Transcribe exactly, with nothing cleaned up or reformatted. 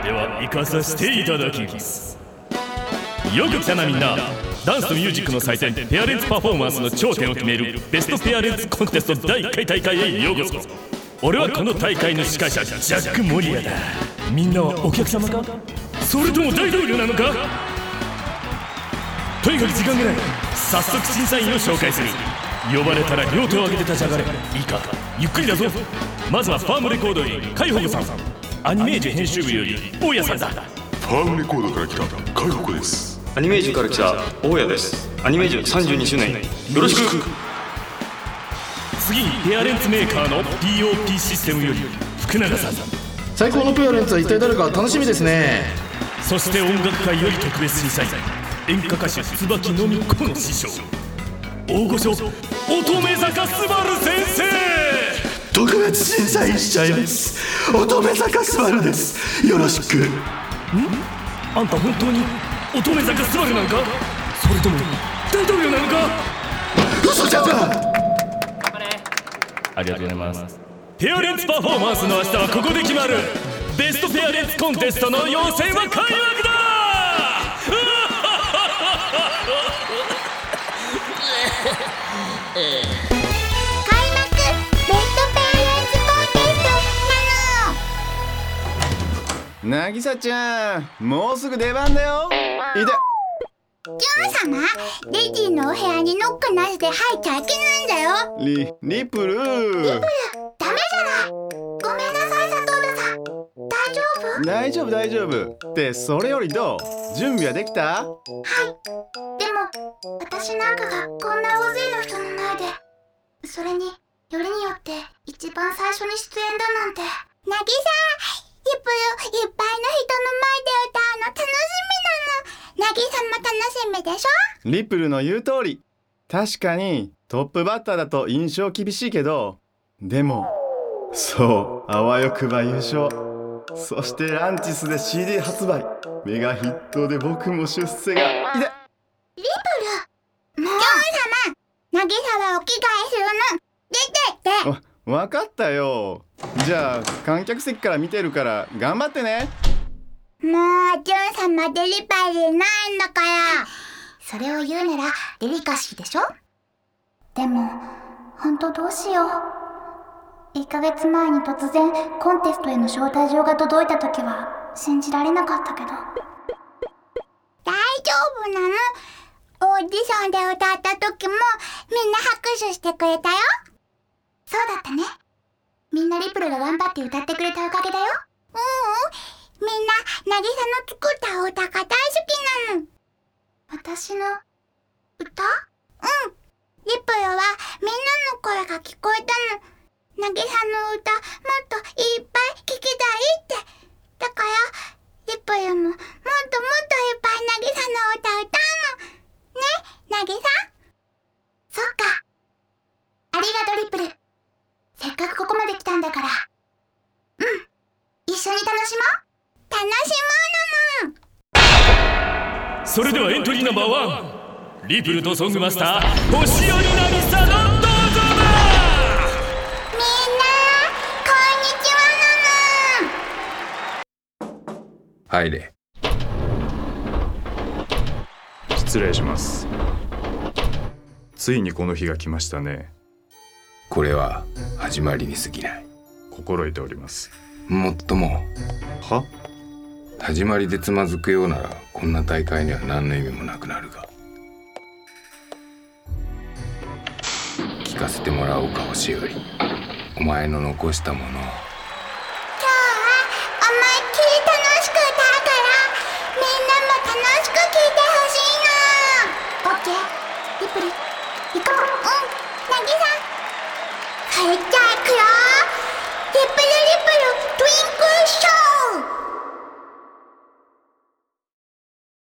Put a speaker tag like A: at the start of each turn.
A: では行かさせていただきます。よく来たなみんな。ダンスとミュージックの祭典ペアレンツパフォーマンスの頂点を決めるベストペアレンツコンテストだいいっかい大会へようこそ。俺はこの大会の司会者ジャック・モリアだ。みんなはお客様か、それとも大統領なのか。とにかく時間がない。早速審査員を紹介する。呼ばれたら両手を挙げて立ち上がれ。いいか、ゆっくりだぞ。まずはファームレコードよりカイホコさん、アニメージュ編集部より大家さんだ。
B: ファームレコードから来たカイホコです。
C: アニメージュから来た大家です。アニメージュさんじゅうにしゅうねんよろしく。
A: 次にペアレンツメーカーの ピーオーピー システムより福永さんだ。
D: 最高のペアレンツは一体誰か楽しみですね。
A: そして音楽界より特別審査員、演歌歌手椿のみ子の師匠、大御所乙女坂すばる先生。
E: 特別審査員しちゃいます。乙女坂すばるです。よろしく。ん？
A: あんた本当に乙女坂すばるなのか、それとも大統領なのか。
E: 嘘じゃん。
A: ありがとうございます。ペアレンツパフォーマンスの明日はここで決まる。ベストペアレンツコンテストの予選は開幕だ。
F: 開幕ベストペアレンツコンテストなの。
G: なぎさちゃん、もうすぐ出番だよ。いで
F: ジュン様、レディのお部屋にノックなしで入っちゃいけないんだよ。
G: リ、リプルリプル、
F: ダメじゃない。ごめんなさい、サトルさん。大丈夫？
G: 大丈夫大丈夫。ってそれよりどう？準備はできた？
F: はい。でも私なんかがこんな大勢の人の前で、それによりによって一番最初に出演だなんて。なぎさ、リプルいっぱいの人の前で歌うの楽しみなの。なぎさも楽しみでしょ？
G: リプルの言う通り。確かにトップバッターだと印象厳しいけど、でもそうあわよくば優勝、そしてランチスで シーディー 発売、メガヒットで僕も出世が。いで
F: リプル、もうジョン様、なぎさはお着替えするの。出てって。
G: わ、わかったよ。じゃあ観客席から見てるから頑張ってね。
F: もうジュン様デリバリーないんだから。それを言うならデリカシーでしょ。でもほんとどうしよう。いっかげつまえに突然コンテストへの招待状が届いた時は信じられなかったけど。大丈夫なの？オーディションで歌った時もみんな拍手してくれたよ。そうだったね。みんなリプルが頑張って歌ってくれたおかげだよ。ううん、みんななぎさの作った歌が大好きなの。私の歌？うん。リプルはみんなの声が聞こえたの。なぎさの歌もっといっぱい聞きたいって。だからリプルももっともっといっぱいなぎさの歌歌うの。ね、なぎさ。そっか。ありがとうリプル。せっかくここまで来たんだから。うん。一緒に楽しもう。楽しもうのも。
A: それではエントリーナンバーワン、リプルとソングマスター星寄なぎさのどうぞだ。
F: みんなこんにちはなの。
H: 入れ。
B: 失礼します。ついにこの日が来ましたね。
H: これは始まりに過ぎない。
B: 心得ております。
H: もっとも
B: は？
H: 始まりでつまずくようならこんな大会には何の意味もなくなるが、聞かせてもらおうか星より。お前の残したものを。
F: 今日は思いっきり楽しく歌うからみんなも楽しく聴いてほしいの。オッケー、リプル行こう。うん、なぎさ。それじゃあいくよ。リプルリプルトゥインクルショー。